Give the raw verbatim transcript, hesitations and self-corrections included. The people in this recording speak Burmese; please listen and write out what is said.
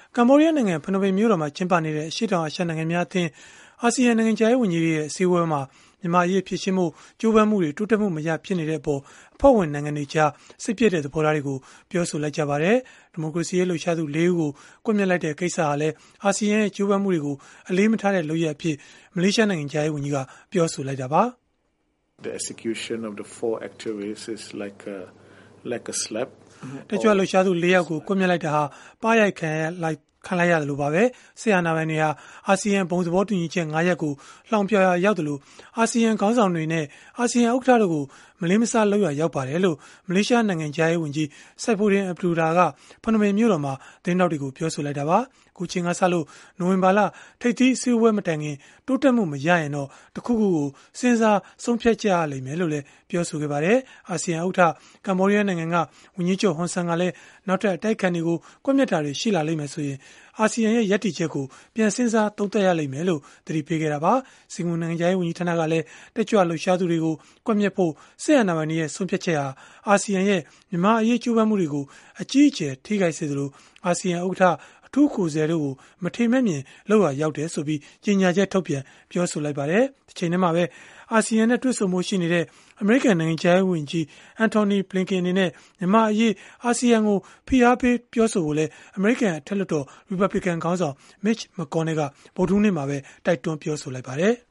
ကမ္ဘောဒီးယားနိုင်ငံဖနွမ်ပင်မြို့တော်မှာကျင်းပနေတဲ့အရှေ့တောင်အာရှနိုင်ငံများအသင်းအာဆီယံနိုင်ငံခြားရေးဝန်ကြီးတွေရဲ့အစည်းအဝေးမှာမြန်မာရေးဖြစ်ရှင်းမှုကြိုးပမ်းမှုတွေတိုးတက်မှုမရဖြစ်နေတဲ့အပေါ်အဖွဲ့ဝင်နိုင်ငံတွေကြားစစ်ပြည့်တဲ့သဘောထားတွေကိုပြောဆိုလိုက်ကြပါတယ်။ဒီမိုကရေစီရေးလှုပ်ရှားသူလေးဦးကိုကွပ်မျက်လိုက်တဲ့ကိစ္စဟာလည်းအာဆီယံရဲ့ကြိုးပမ်းမှုတွေကိုအလေးမထားတဲ့လုပ်ရပ်အဖြစ်မလေးရှားနိုင်ငံခြားရေးဝန်ကြီးကပြောဆိုလိုက်တာပါ။ The execution of the four activists is like a like a slap တကြွလှုပ်ရှားသူလေးယောက်ကိုကွပ်မျက်လိုက်တာဟာပါရိုက်ခံရလိုက်ခံလိုက်ရတယ်လို့ပါပဲဆရာနာပိုင်တွေဟာအာဆီယံဘုံသဘောတူညီချက်၅ရပ်ကိုလှောင်ပြော်ရရောက်တယ်လို့အာဆီယံခေါင်းဆောင်တွေနဲ့အာဆီယံဥက္ကဋ္ဌတို့ကိုမလေးမစားလောက်ရရောက်ပါတယ်လို့မလေးရှားနိုင်ငံခြားရေးဝန်ကြီးစိုက်ဖူဒင်အဗ်ဒူဒါကဖနွမ်ပင်မြို့တော်မှာသတင်းတောက်တွေကိုပြောဆိုလိုက်တာပါအခုချိန်ကစလို့နိုဝင်ဘာလထိပ်သီးအစည်းအဝေးမတိုင်ခင်တိုးတက်မှုမရရင်တော့တခုခုကိုစဉ်းစားဆုံးဖြတ်ကြရလိမ့်မယ်လို့လည်းပြောဆိုခဲ့ပါတယ်အာဆီယံဥက္ကဋ္ဌကမ္ဘောဒီးယားနိုင်ငံကဝန်ကြီးချုပ်ဟွန်ဆန်ကလည်းနောက်ထပ်အတိုက်ခံတွေကိုကွပ်မျက်တာတွေရှိလာလိမ့်မယ်ဆိုရင်အာဆီယံရဲ့ရည်တည်ချက်ကိုပြန်စဉ်းစားသုံးသပ်ရလိမ့်မယ်လို့သတိပေးခဲ့တာပါစင်ကာပူနိုင်ငံခြားရေးဝန်ကြီးဌာနကလည်းတက်ကြွလှုပ်ရှားသူတွေကိုကွပ်မျက်ဖို့စစ်အာဏာပိုင်တွေရဲ့ဆုံးဖြတ်ချက်ဟာအာဆီယံရဲ့မြန်မာအရေးကြိုးပမ်းမှုတွေကိုအကြီးအကျယ်ထိခိုက်စေသလိုအာဆီယံဥက္ကဋ္ဌအထူးကိုယ်စားလှယ်တို့ကိုမထေမဲ့မြင်လောက်ရရောက်တယ်ဆိုပြီးကြေညာချက်ထုတ်ပြန်ပြောဆိုလိုက်ပါတယ်တစ်ချိန်တည်းမှာပဲအာဆီယံနဲ့တွေ့ဆုံမှုရှိနေတဲ့အမေရိကန်နိုင်ငံခြားရေးဝန်ကြီးအန်တိုနီဘလင်ကန်အနေနဲ့မြန်မာအရေးအာဆီယံကိုဖိအားပေးပြောဆိုဖို့လဲအမေရိကန်အထက်လွှတ်တော်ရီပတ်ဘလစ်ကန်ခေါင်းဆောင်မစ်ချ်မက်ကော်နယ်ကဗုဒ္ဓဟူးနေ့မှာပဲတိုက်တွန်းပြောဆိုလိုက်ပါတယ်။